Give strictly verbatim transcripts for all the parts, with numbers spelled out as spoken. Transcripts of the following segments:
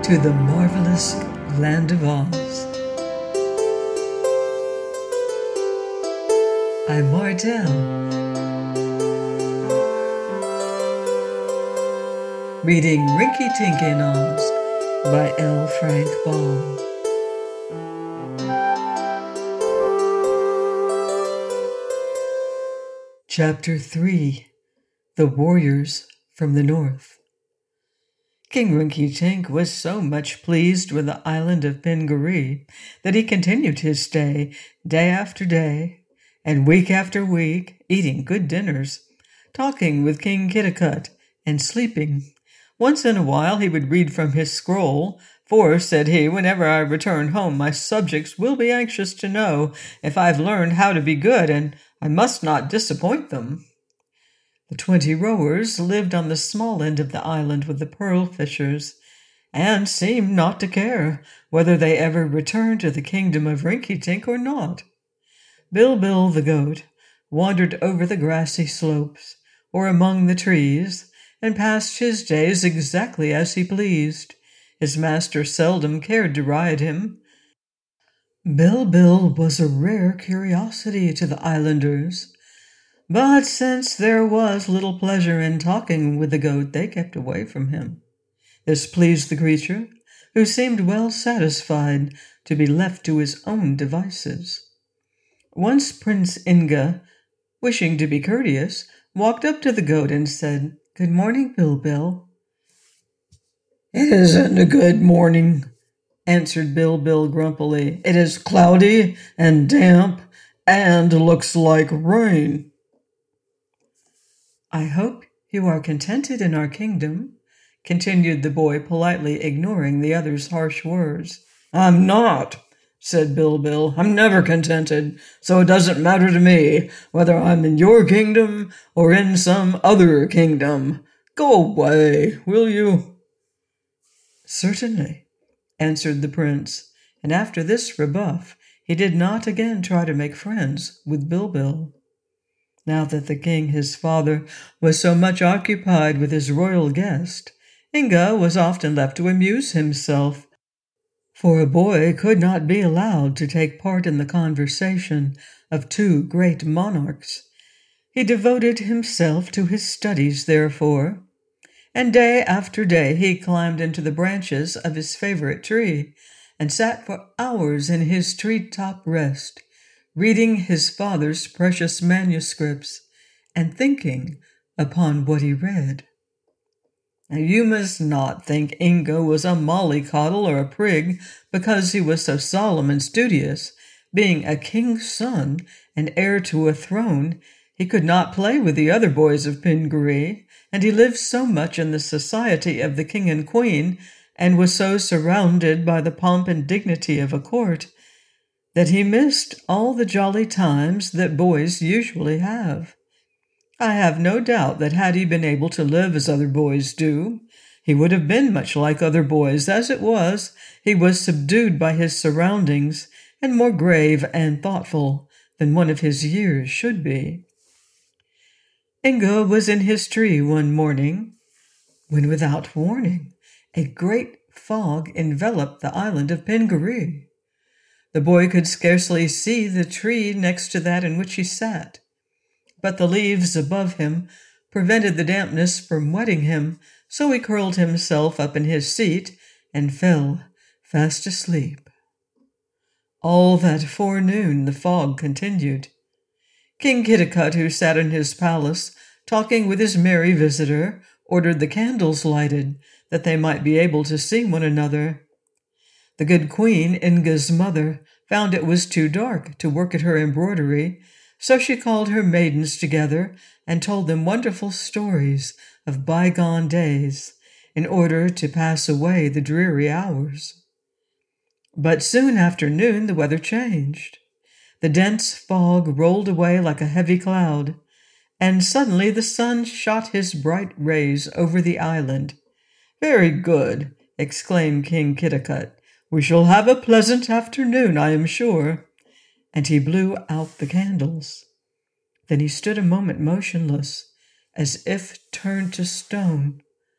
to the marvelous land of Oz. I'm Mardell, reading Rinky Tink in Oz by L. Frank Baum. Chapter three. The Warriors from the North. King Rinky Tink was so much pleased with the island of Pingaree that he continued his stay day after day and week after week, eating good dinners, talking with King Kitticut, and sleeping. Once in a while he would read from his scroll, for, said he, whenever I return home my subjects will be anxious to know if I've learned how to be good, and I must not disappoint them. The twenty rowers lived on the small end of the island with the pearl fishers, and seemed not to care whether they ever returned to the kingdom of Rinky Tink or not. Bilbil the goat wandered over the grassy slopes or among the trees, and passed his days exactly as he pleased. His master seldom cared to ride him. Bilbil was a rare curiosity to the islanders, but since there was little pleasure in talking with the goat, they kept away from him. This pleased the creature, who seemed well satisfied to be left to his own devices. Once Prince Inga, wishing to be courteous, walked up to the goat and said, "Good morning, Bilbil." "It isn't a good morning," answered Bilbil grumpily. "It is cloudy and damp and looks like rain." "I hope you are contented in our kingdom," continued the boy, politely ignoring the other's harsh words. "I'm not," said Bilbil. "I'm never contented, so it doesn't matter to me whether I'm in your kingdom or in some other kingdom. Go away, will you?" "Certainly," answered the prince, and after this rebuff he did not again try to make friends with Bilbil. Now that the king, his father, was so much occupied with his royal guest, Inga was often left to amuse himself, for a boy could not be allowed to take part in the conversation of two great monarchs. He devoted himself to his studies, therefore, and day after day he climbed into the branches of his favorite tree and sat for hours in his tree-top rest, reading his father's precious manuscripts and thinking upon what he read. Now you must not think Inga was a mollycoddle or a prig because he was so solemn and studious. Being a king's son and heir to a throne, he could not play with the other boys of Pingaree, and he lived so much in the society of the king and queen, and was so surrounded by the pomp and dignity of a court, that he missed all the jolly times that boys usually have. I have no doubt that had he been able to live as other boys do, he would have been much like other boys. As it was, he was subdued by his surroundings and more grave and thoughtful than one of his years should be. Inga was in his tree one morning, when without warning a great fog enveloped the island of Pingaree. The boy could scarcely see the tree next to that in which he sat, but the leaves above him prevented the dampness from wetting him, so he curled himself up in his seat and fell fast asleep. All that forenoon the fog continued. King Kitticut, who sat in his palace talking with his merry visitor, ordered the candles lighted, that they might be able to see one another. The good queen, Inga's mother, found it was too dark to work at her embroidery, so she called her maidens together and told them wonderful stories of bygone days, in order to pass away the dreary hours. But soon after noon the weather changed. The dense fog rolled away like a heavy cloud, and suddenly the sun shot his bright rays over the island. "Very good," exclaimed King Kitticut. "We shall have a pleasant afternoon, I am sure." And he blew out the candles. Then he stood a moment motionless, as if turned to stone.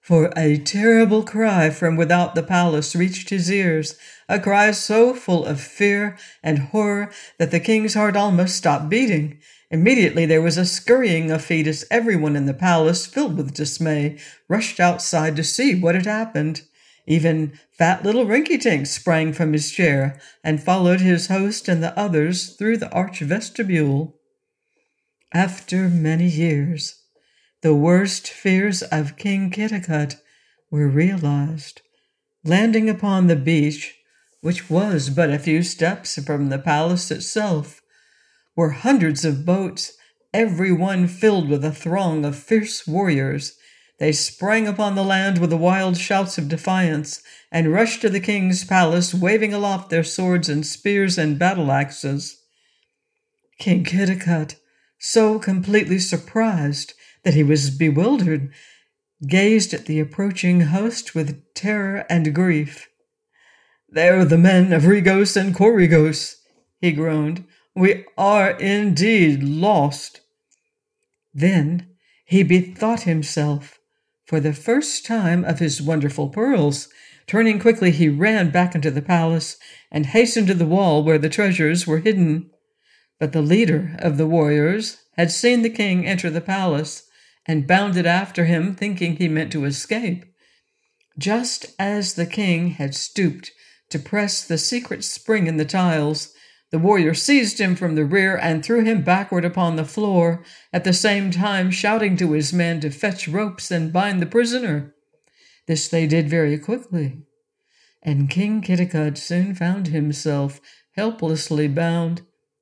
For a terrible cry from without the palace reached his ears, a cry so full of fear and horror that the king's heart almost stopped beating. Immediately there was a scurrying of feet as everyone in the palace, filled with dismay, rushed outside to see what had happened. Even fat little Rinky-Tink sprang from his chair and followed his host and the others through the arch vestibule. After many years, the worst fears of King Kitticut were realized. Landing upon the beach, which was but a few steps from the palace itself, were hundreds of boats, every one filled with a throng of fierce warriors. They sprang upon the land with the wild shouts of defiance and rushed to the king's palace, waving aloft their swords and spears and battle-axes. King Kitticut, so completely surprised that he was bewildered, gazed at the approaching host with terror and grief. "There the men of Regos and Corregos," he groaned. "We are indeed lost." Then he bethought himself for the first time of his wonderful pearls. Turning quickly, he ran back into the palace and hastened to the wall where the treasures were hidden. But the leader of the warriors had seen the king enter the palace and bounded after him, thinking he meant to escape. Just as the king had stooped to press the secret spring in the tiles, the warrior seized him from the rear and threw him backward upon the floor, at the same time shouting to his men to fetch ropes and bind the prisoner. This they did very quickly, and King Kitticut soon found himself helplessly bound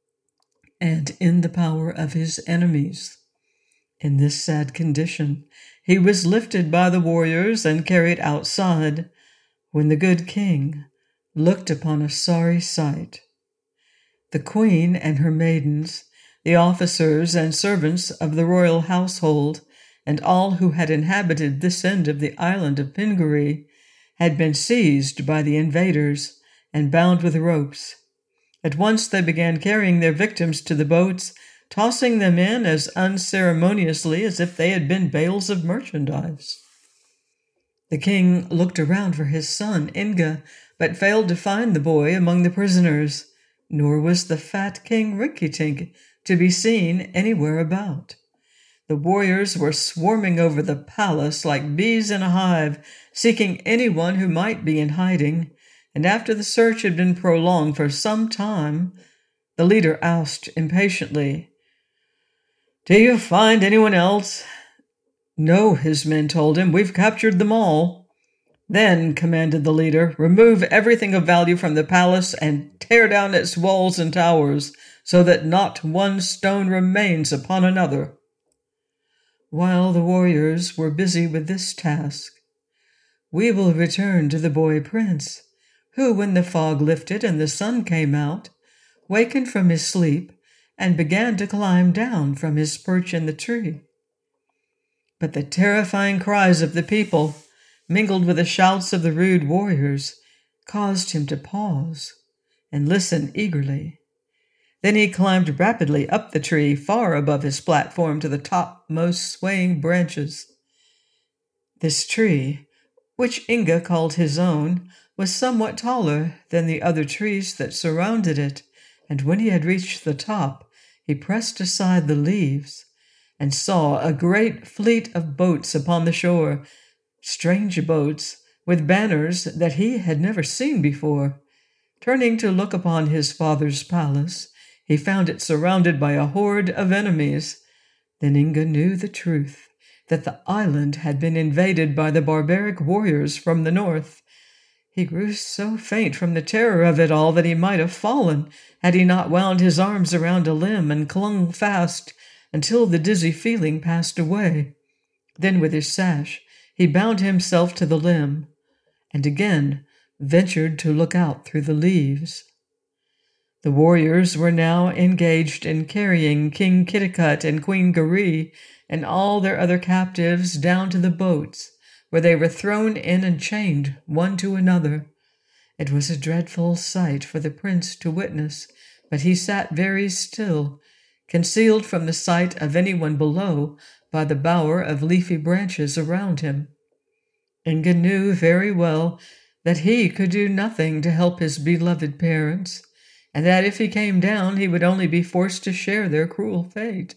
and in the power of his enemies. In this sad condition, he was lifted by the warriors and carried outside, when the good king looked upon a sorry sight. The queen and her maidens, the officers and servants of the royal household, and all who had inhabited this end of the island of Pingaree, had been seized by the invaders and bound with ropes. At once they began carrying their victims to the boats, tossing them in as unceremoniously as if they had been bales of merchandise. The king looked around for his son, Inga, but failed to find the boy among the prisoners, nor was the fat King Rinky-Tink to be seen anywhere about. The warriors were swarming over the palace like bees in a hive, seeking anyone who might be in hiding, and after the search had been prolonged for some time, the leader asked impatiently, "Do you find anyone else?" "No," his men told him. "We've captured them all." "Then," commanded the leader, "remove everything of value from the palace and tear down its walls and towers, so that not one stone remains upon another." While the warriors were busy with this task, we will return to the boy prince, who, when the fog lifted and the sun came out, wakened from his sleep and began to climb down from his perch in the tree. But the terrifying cries of the people, mingled with the shouts of the rude warriors, caused him to pause and listen eagerly. Then he climbed rapidly up the tree, far above his platform, to the topmost swaying branches. This tree, which Inga called his own, was somewhat taller than the other trees that surrounded it, and when he had reached the top, he pressed aside the leaves and saw a great fleet of boats upon the shore, strange boats with banners that he had never seen before. Turning to look upon his father's palace, he found it surrounded by a horde of enemies. Then Inga knew the truth, that the island had been invaded by the barbaric warriors from the north. He grew so faint from the terror of it all that he might have fallen, had he not wound his arms around a limb and clung fast until the dizzy feeling passed away. Then with his sash he bound himself to the limb, and again ventured to look out through the leaves. The warriors were now engaged in carrying King Kitticut and Queen Garee and all their other captives down to the boats, where they were thrown in and chained one to another. It was a dreadful sight for the prince to witness, but he sat very still, concealed from the sight of anyone below by the bower of leafy branches around him. Inga knew very well that he could do nothing to help his beloved parents, and that if he came down he would only be forced to share their cruel fate.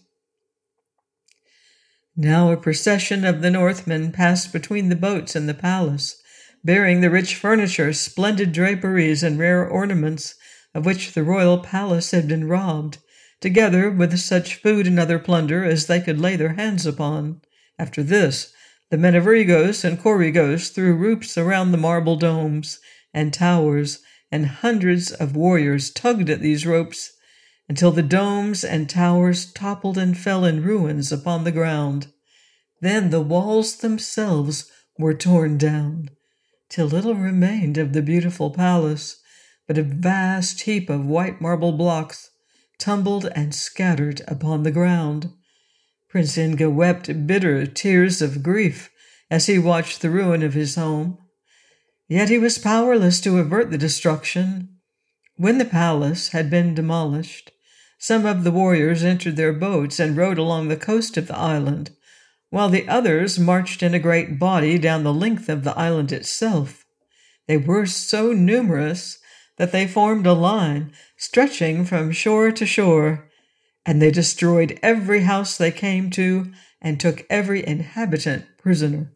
Now a procession of the Northmen passed between the boats and the palace, bearing the rich furniture, splendid draperies, and rare ornaments of which the royal palace had been robbed, together with such food and other plunder as they could lay their hands upon. After this, the men of Regos and Corygos threw ropes around the marble domes and towers, and hundreds of warriors tugged at these ropes until the domes and towers toppled and fell in ruins upon the ground. Then the walls themselves were torn down, till little remained of the beautiful palace, but a vast heap of white marble blocks tumbled and scattered upon the ground. Prince Inga wept bitter tears of grief as he watched the ruin of his home. Yet he was powerless to avert the destruction. When the palace had been demolished, some of the warriors entered their boats and rowed along the coast of the island, while the others marched in a great body down the length of the island itself. They were so numerous that they formed a line stretching from shore to shore, and they destroyed every house they came to and took every inhabitant prisoner.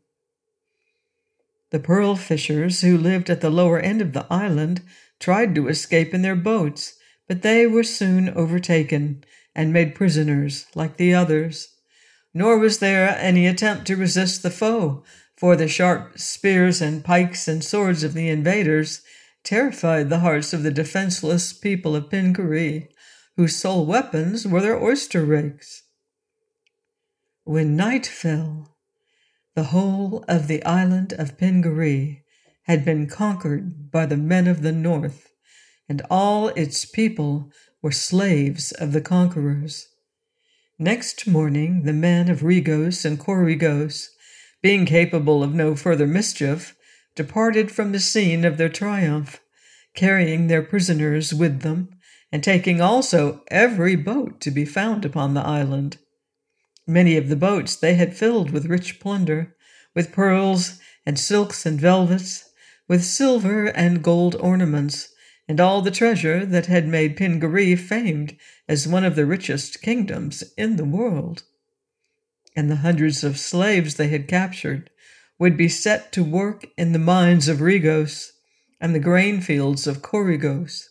The pearl fishers who lived at the lower end of the island tried to escape in their boats, but they were soon overtaken and made prisoners like the others. Nor was there any attempt to resist the foe, for the sharp spears and pikes and swords of the invaders terrified the hearts of the defenseless people of Pingaree, whose sole weapons were their oyster rakes. When night fell, the whole of the island of Pingaree had been conquered by the men of the north, and all its people were slaves of the conquerors. Next morning the men of Regos and Corygos, being capable of no further mischief, departed from the scene of their triumph, carrying their prisoners with them, and taking also every boat to be found upon the island. Many of the boats they had filled with rich plunder, with pearls and silks and velvets, with silver and gold ornaments, and all the treasure that had made Pingaree famed as one of the richest kingdoms in the world. And the hundreds of slaves they had captured would be set to work in the mines of Regos and the grain fields of Corygos.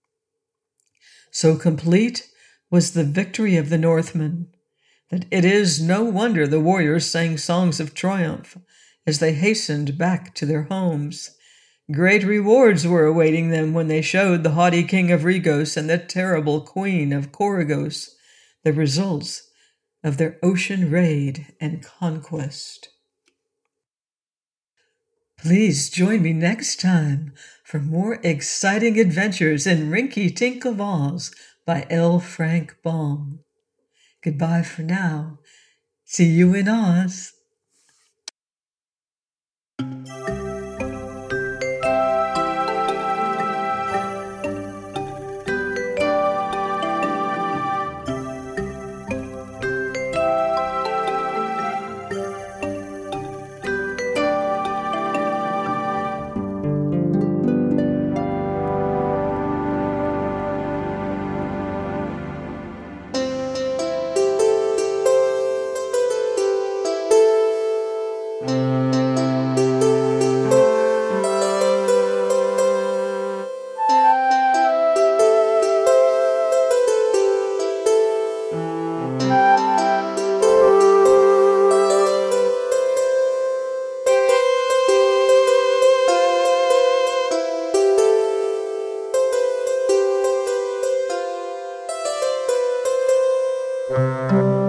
So complete was the victory of the Northmen that it is no wonder the warriors sang songs of triumph as they hastened back to their homes. Great rewards were awaiting them when they showed the haughty king of Regos and the terrible queen of Corygos the results of their ocean raid and conquest. Please join me next time for more exciting adventures in Rinky Tink of Oz by L. Frank Baum. Goodbye for now. See you in Oz. Thank you.